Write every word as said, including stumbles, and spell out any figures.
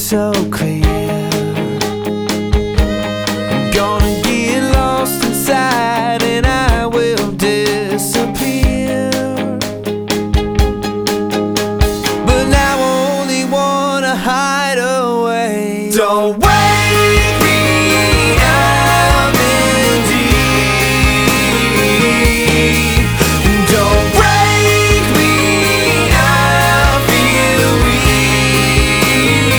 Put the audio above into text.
so clear. I'm gonna get lost inside and I will disappear. But now I only wanna hide away. Don't wait.